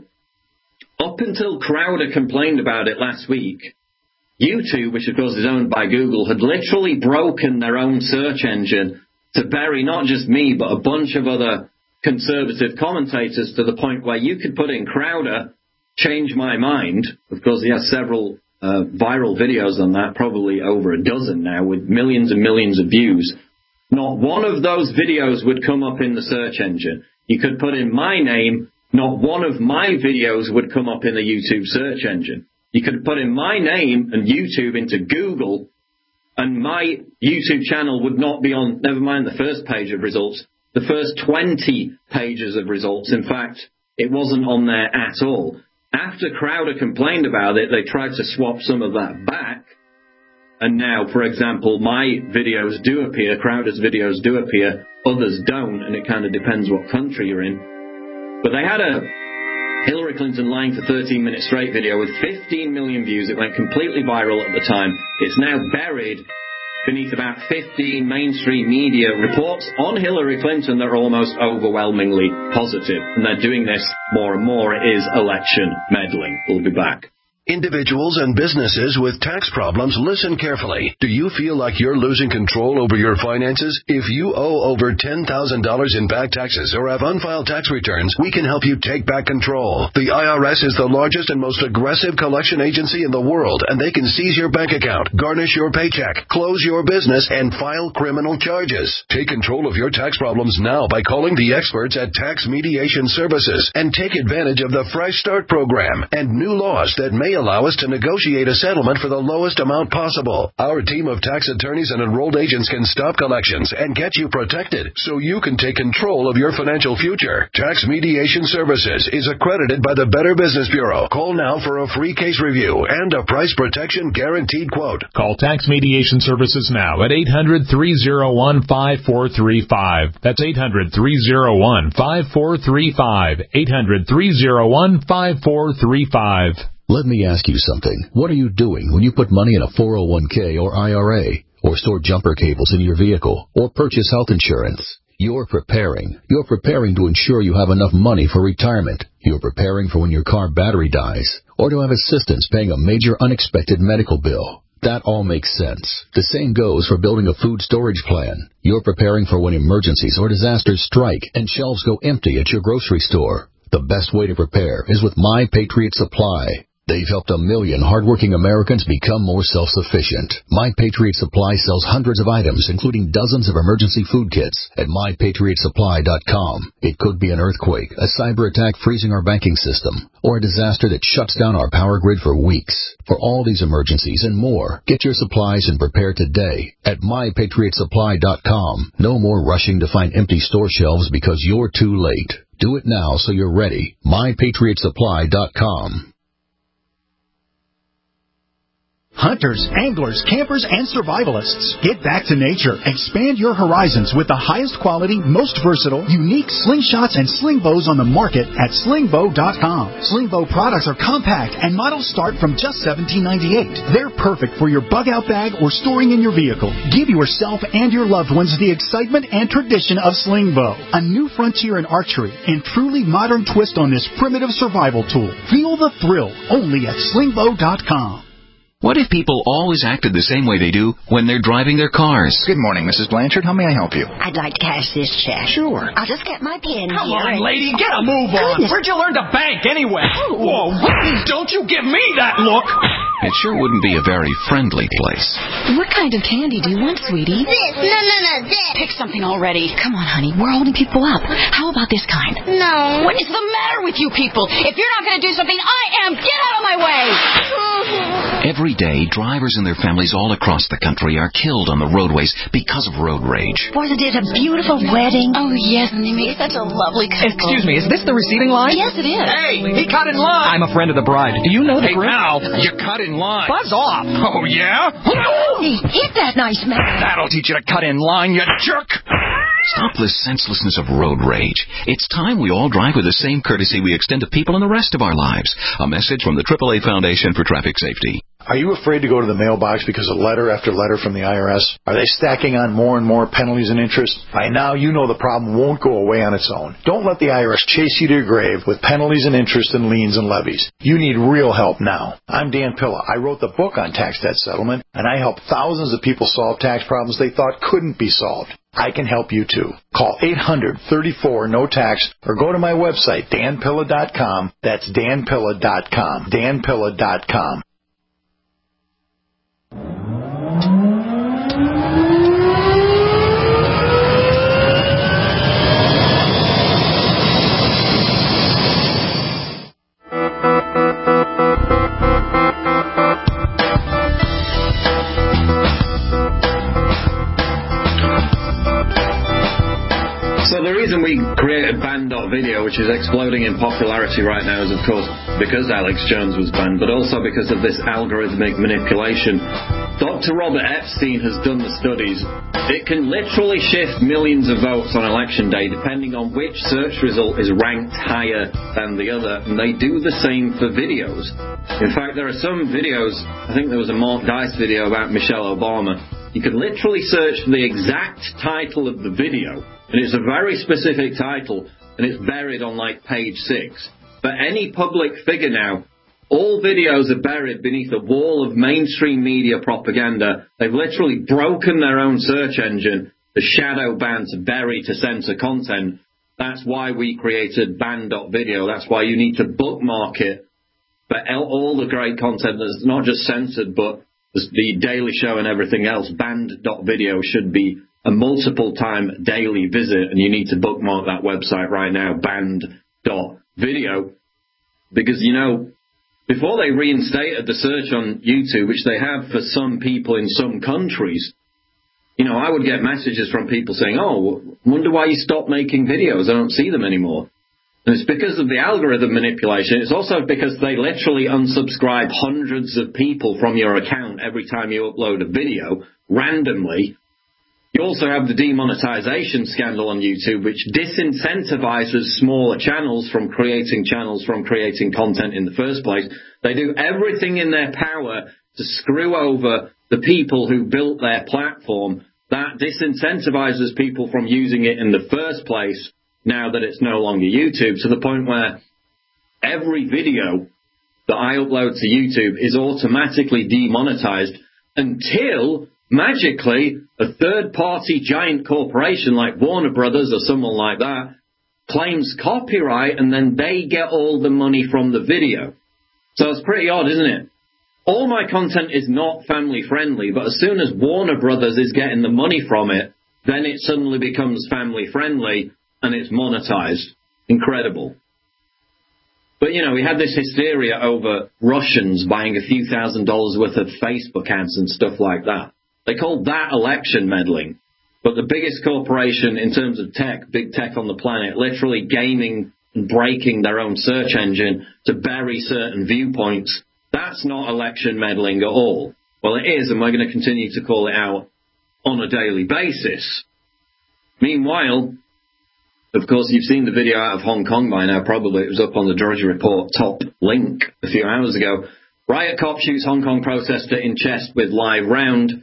Up until Crowder complained about it last week, YouTube, which of course is owned by Google, had literally broken their own search engine to bury not just me, but a bunch of other conservative commentators, to the point where you could put in Crowder, change my mind. Of course, he has several uh, viral videos on that, probably over a dozen now, with millions and millions of views. Not one of those videos would come up in the search engine. You could put in my name, not one of my videos would come up in the YouTube search engine. You could put in my name and YouTube into Google, and my YouTube channel would not be on, never mind the first page of results, the first twenty pages of results. In fact, it wasn't on there at all. After Crowder complained about it, they tried to swap some of that back. And now, for example, my videos do appear, Crowder's videos do appear, others don't, and it kind of depends what country you're in. But they had a Hillary Clinton lying for thirteen minutes straight video with fifteen million views. It went completely viral at the time. It's now buried beneath about fifteen mainstream media reports on Hillary Clinton that are almost overwhelmingly positive. And they're doing this more and more. It is election meddling. We'll be back. Individuals and businesses with tax problems, listen carefully. Do you feel like you're losing control over your finances? If you owe over ten thousand dollars in back taxes or have unfiled tax returns, we can help you take back control. The I R S is the largest and most aggressive collection agency in the world, and they can seize your bank account, garnish your paycheck, close your business, and file criminal charges. Take control of your tax problems now by calling the experts at Tax Mediation Services and take advantage of the Fresh Start program and new laws that may allow us to negotiate a settlement for the lowest amount possible. Our team of tax attorneys and enrolled agents can stop collections and get you protected so you can take control of your financial future. Tax Mediation Services is accredited by the Better Business Bureau. Call now for a free case review and a price protection guaranteed quote. Call Tax Mediation Services now at eight hundred, three oh one, five four three five. That's eight hundred, three oh one, five four three five. eight hundred, three oh one, five four three five. Let me ask you something. What are you doing when you put money in a four oh one k or I R A, or store jumper cables in your vehicle, or purchase health insurance? You're preparing. You're preparing to ensure you have enough money for retirement. You're preparing for when your car battery dies, or to have assistance paying a major unexpected medical bill. That all makes sense. The same goes for building a food storage plan. You're preparing for when emergencies or disasters strike and shelves go empty at your grocery store. The best way to prepare is with My Patriot Supply. They've helped a million hardworking Americans become more self-sufficient. My Patriot Supply sells hundreds of items, including dozens of emergency food kits at my patriot supply dot com. It could be an earthquake, a cyber attack freezing our banking system, or a disaster that shuts down our power grid for weeks. For all these emergencies and more, get your supplies and prepare today at my patriot supply dot com. No more rushing to find empty store shelves because you're too late. Do it now so you're ready. my patriot supply dot com. Hunters, anglers, campers, and survivalists, get back to nature. Expand your horizons with the highest quality, most versatile, unique slingshots and sling bows on the market at sling bow dot com. Sling bow products are compact and models start from just seventeen ninety-eight. They're perfect for your bug out bag or storing in your vehicle. Give yourself and your loved ones the excitement and tradition of sling bow, a new frontier in archery and truly modern twist on this primitive survival tool. Feel the thrill only at sling bow dot com. What if people always acted the same way they do when they're driving their cars? Good morning, Missus Blanchard. How may I help you? I'd like to cash this check. Sure. I'll just get my pen Come here. on, lady. Get a move on. Goodness. Where'd you learn to bank anyway? Whoa. Don't you give me that look. It sure wouldn't be a very friendly place. What kind of candy do you want, sweetie? This. No, no, no, this. Pick something already. Come on, honey. We're holding people up. How about this kind? No. What is the matter with you people? If you're not going to do something, I am. Get out of my way. Every day, drivers and their families all across the country are killed on the roadways because of road rage. Wasn't it a beautiful wedding? Oh, yes, and they make such a lovely couple. Excuse me, is this the receiving line? Yes, it is. Hey, he cut in line. I'm a friend of the bride. Do you know the Hey, groom? now, you cut in line. Buzz off. Oh, yeah? Hey, hit that nice man. That'll teach you to cut in line, you jerk. Stop the senselessness of road rage. It's time we all drive with the same courtesy we extend to people in the rest of our lives. A message from the triple A Foundation for Traffic Safety. Are you afraid to go to the mailbox because of letter after letter from the I R S? Are they stacking on more and more penalties and interest? By now, you know the problem won't go away on its own. Don't let the I R S chase you to your grave with penalties and interest and liens and levies. You need real help now. I'm Dan Pilla. I wrote the book on tax debt settlement, and I help thousands of people solve tax problems they thought couldn't be solved. I can help you too. Call eight hundred, thirty-four, no tax or go to my website, dan pilla dot com. That's dan pilla dot com. dan pilla dot com. So the reason we created Ban.video, which is exploding in popularity right now, is of course because Alex Jones was banned, but also because of this algorithmic manipulation. Doctor Robert Epstein has done the studies. It can literally shift millions of votes on election day depending on which search result is ranked higher than the other, and they do the same for videos. In fact, there are some videos, I think there was a Mark Dice video about Michelle Obama. You can literally search for the exact title of the video, and it's a very specific title, and it's buried on like page six. But any public figure now, all videos are buried beneath a wall of mainstream media propaganda. They've literally broken their own search engine, the shadow ban to bury, to censor content. That's why we created Ban.video. That's why you need to bookmark it. But all the great content that's not just censored, but the Daily Show and everything else, Band.video should be a multiple-time daily visit, and you need to bookmark that website right now, Band.video, because, you know, before they reinstated the search on YouTube, which they have for some people in some countries, you know, I would get messages from people saying, oh, wonder why you stopped making videos, I don't see them anymore. And it's because of the algorithm manipulation. It's also because they literally unsubscribe hundreds of people from your account every time you upload a video, randomly. You also have the demonetization scandal on YouTube, which disincentivizes smaller channels from creating channels, from creating content in the first place. They do everything in their power to screw over the people who built their platform. That disincentivizes people from using it in the first place, now that it's no longer YouTube, to the point where every video that I upload to YouTube is automatically demonetized until, magically, a third-party giant corporation like Warner Brothers or someone like that claims copyright, and then they get all the money from the video. So it's pretty odd, isn't it? All my content is not family-friendly, but as soon as Warner Brothers is getting the money from it, then it suddenly becomes family-friendly, and it's monetized. Incredible. But, you know, we had this hysteria over Russians buying a few thousand dollars worth of Facebook ads and stuff like that. They called that election meddling. But the biggest corporation in terms of tech, big tech on the planet, literally gaming and breaking their own search engine to bury certain viewpoints, that's not election meddling at all. Well, it is, and we're going to continue to call it out on a daily basis. Meanwhile, of course, you've seen the video out of Hong Kong by now, probably. It was up on the Drudge Report top link a few hours ago. Riot cop shoots Hong Kong protester in chest with live round.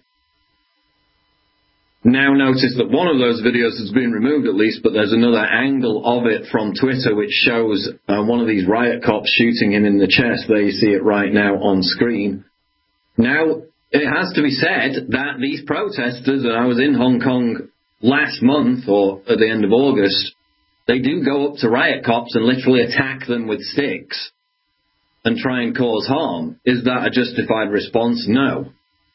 Now notice that one of those videos has been removed at least, but there's another angle of it from Twitter which shows uh, one of these riot cops shooting him in the chest. There you see it right now on screen. Now, it has to be said that these protesters, and I was in Hong Kong last month or at the end of August, they do go up to riot cops and literally attack them with sticks and try and cause harm. Is that a justified response? No.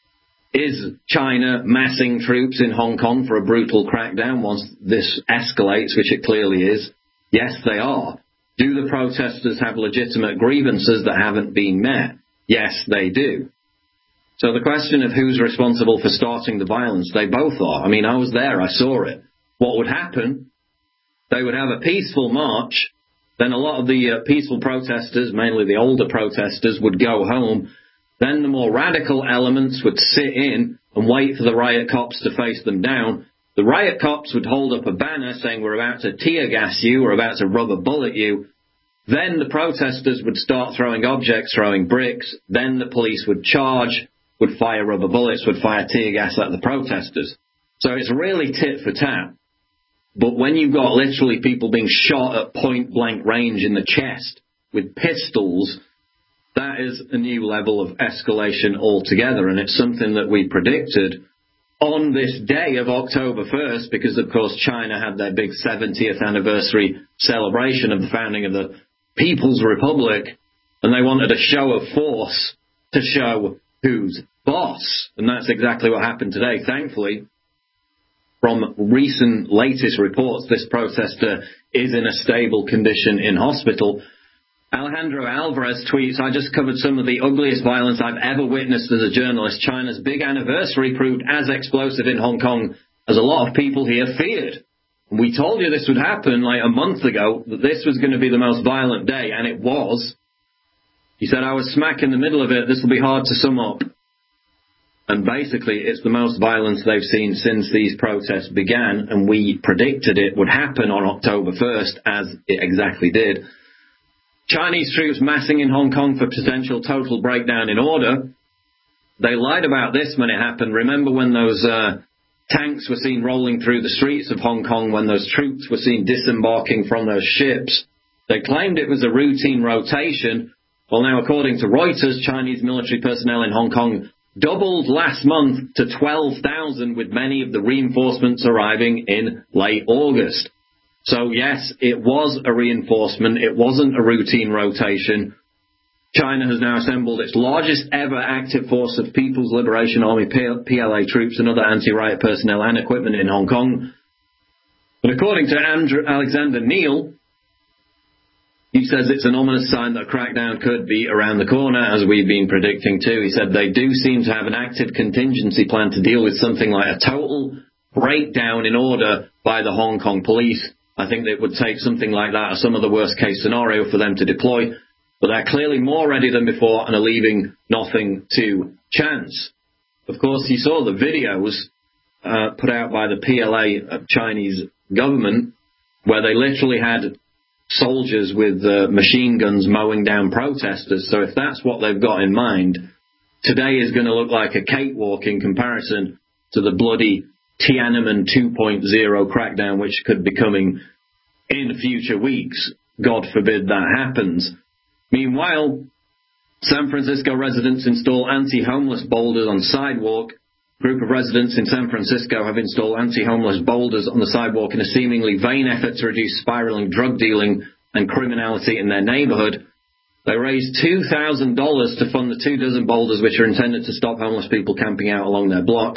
Is China massing troops in Hong Kong for a brutal crackdown once this escalates, which it clearly is? Yes, they are. Do the protesters have legitimate grievances that haven't been met? Yes, they do. So the question of who's responsible for starting the violence, they both are. I mean, I was there, I saw it. What would happen? They would have a peaceful march, then a lot of the uh, peaceful protesters, mainly the older protesters, would go home. Then the more radical elements would sit in and wait for the riot cops to face them down. The riot cops would hold up a banner saying, we're about to tear gas you, we're about to rubber bullet you. Then the protesters would start throwing objects, throwing bricks. Then the police would charge, would fire rubber bullets, would fire tear gas at the protesters. So it's really tit for tat. But when you've got literally people being shot at point blank range in the chest with pistols, that is a new level of escalation altogether, and it's something that we predicted on this day of October first, because, of course, China had their big seventieth anniversary celebration of the founding of the People's Republic, and they wanted a show of force to show who's boss, and that's exactly what happened today. Thankfully, from recent latest reports, this protester is in a stable condition in hospital. Alejandro Alvarez tweets, I just covered some of the ugliest violence I've ever witnessed as a journalist. China's big anniversary proved as explosive in Hong Kong as a lot of people here feared. We told you this would happen like a month ago, that this was going to be the most violent day, and it was. He said, I was smack in the middle of it. This will be hard to sum up. And basically, it's the most violence they've seen since these protests began, and we predicted it would happen on October first, as it exactly did. Chinese troops massing in Hong Kong for potential total breakdown in order. They lied about this when it happened. Remember when those uh, tanks were seen rolling through the streets of Hong Kong, when those troops were seen disembarking from those ships? They claimed it was a routine rotation. Well, now, according to Reuters, Chinese military personnel in Hong Kong doubled last month to twelve thousand, with many of the reinforcements arriving in late August. So, yes, it was a reinforcement. It wasn't a routine rotation. China has now assembled its largest ever active force of People's Liberation Army, P L A troops and other anti-riot personnel and equipment in Hong Kong. But according to Andrew Alexander Neil, he says it's an ominous sign that a crackdown could be around the corner, as we've been predicting too. He said they do seem to have an active contingency plan to deal with something like a total breakdown in order by the Hong Kong police. I think it would take something like that as some of the worst case scenario for them to deploy. But they're clearly more ready than before and are leaving nothing to chance. Of course, you saw the videos uh, put out by the P L A uh, Chinese government, where they literally had soldiers with uh, machine guns mowing down protesters. So if that's what they've got in mind, today is going to look like a cakewalk in comparison to the bloody Tiananmen two point oh crackdown, which could be coming in future weeks. God forbid that happens. Meanwhile, San Francisco residents install anti-homeless boulders on sidewalk. A group of residents in San Francisco have installed anti-homeless boulders on the sidewalk in a seemingly vain effort to reduce spiraling drug dealing and criminality in their neighborhood. They raised two thousand dollars to fund the two dozen boulders which are intended to stop homeless people camping out along their block.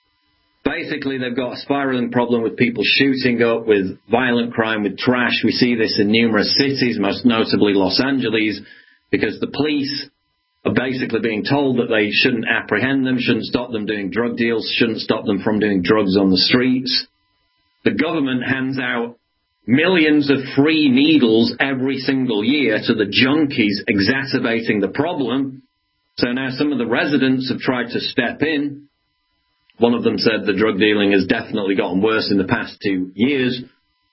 Basically, they've got a spiraling problem with people shooting up, with violent crime, with trash. We see this in numerous cities, most notably Los Angeles, because the police are basically being told that they shouldn't apprehend them, shouldn't stop them doing drug deals, shouldn't stop them from doing drugs on the streets. The government hands out millions of free needles every single year to the junkies, exacerbating the problem. So now some of the residents have tried to step in. One of them said the drug dealing has definitely gotten worse in the past two years.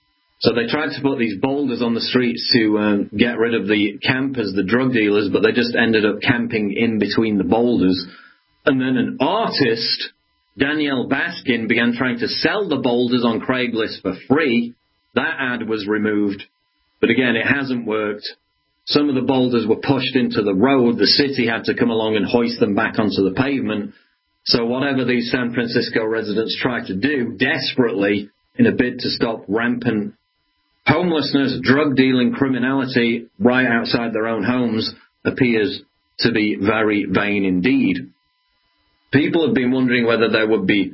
So they tried to put these boulders on the streets to um, get rid of the campers, the drug dealers, but they just ended up camping in between the boulders. And then an artist, Danielle Baskin, began trying to sell the boulders on Craigslist for free. That ad was removed. But again, it hasn't worked. Some of the boulders were pushed into the road. The city had to come along and hoist them back onto the pavement. So whatever these San Francisco residents try to do desperately in a bid to stop rampant homelessness, drug dealing, criminality right outside their own homes appears to be very vain indeed. People have been wondering whether there would be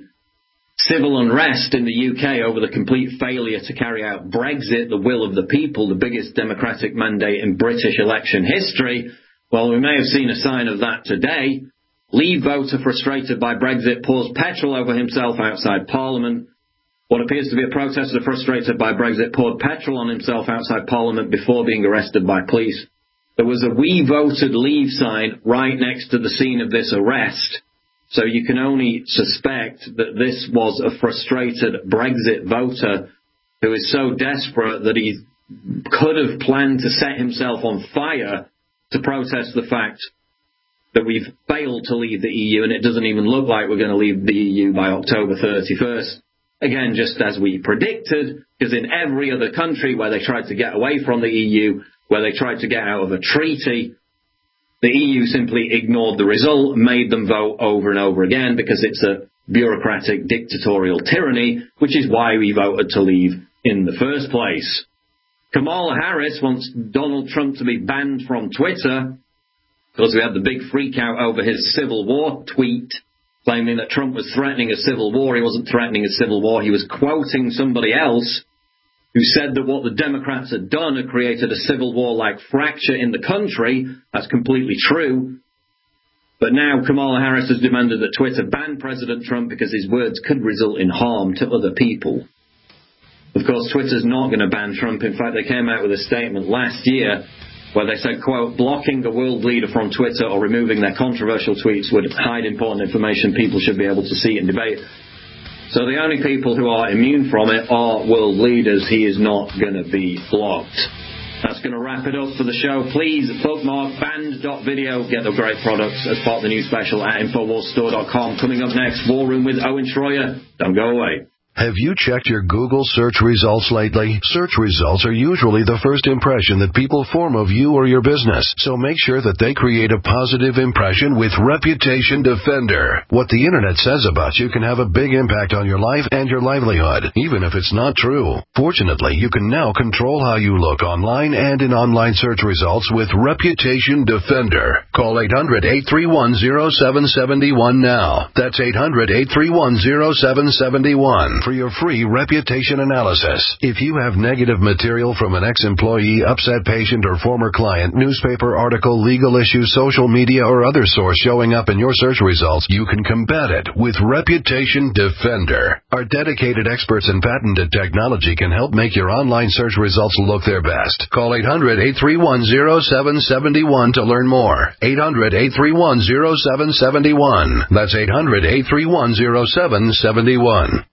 civil unrest in the U K over the complete failure to carry out Brexit, the will of the people, the biggest democratic mandate in British election history. Well, we may have seen a sign of that today. Leave voter frustrated by Brexit pours petrol over himself outside Parliament. What appears to be a protester frustrated by Brexit poured petrol on himself outside Parliament before being arrested by police. There was a "We voted Leave" sign right next to the scene of this arrest, so you can only suspect that this was a frustrated Brexit voter who is so desperate that he could have planned to set himself on fire to protest the fact that we've failed to leave the E U, and it doesn't even look like we're going to leave the E U by October thirty-first. Again, just as we predicted, because in every other country where they tried to get away from the E U, where they tried to get out of a treaty, the E U simply ignored the result, made them vote over and over again, because it's a bureaucratic dictatorial tyranny, which is why we voted to leave in the first place. Kamala Harris wants Donald Trump to be banned from Twitter, because we had the big freak out over his Civil War tweet, claiming that Trump was threatening a civil war. He wasn't threatening a civil war. He was quoting somebody else who said that what the Democrats had done had created a civil war-like fracture in the country. That's completely true. But now Kamala Harris has demanded that Twitter ban President Trump because his words could result in harm to other people. Of course, Twitter's not going to ban Trump. In fact, they came out with a statement last year where they said, quote, blocking a world leader from Twitter or removing their controversial tweets would hide important information people should be able to see and debate. So the only people who are immune from it are world leaders. He is not going to be blocked. That's going to wrap it up for the show. Please bookmark band dot video. Get the great products as part of the new special at infowars store dot com. Coming up next, War Room with Owen Schroyer. Don't go away. Have you checked your Google search results lately? Search results are usually the first impression that people form of you or your business, so make sure that they create a positive impression with Reputation Defender. What the internet says about you can have a big impact on your life and your livelihood, even if it's not true. Fortunately, you can now control how you look online and in online search results with Reputation Defender. Call eight hundred, eight three one, zero seven seven one now. That's eight hundred, eight three one, zero seven seven one. For your free reputation analysis. If you have negative material from an ex-employee, upset patient, or former client, newspaper article, legal issue, social media, or other source showing up in your search results, you can combat it with Reputation Defender. Our dedicated experts in patented technology can help make your online search results look their best. Call eight hundred, eight three one, zero seven seven one to learn more. eight hundred, eight three one, zero seven seven one. That's eight hundred, eight three one, zero seven seven one.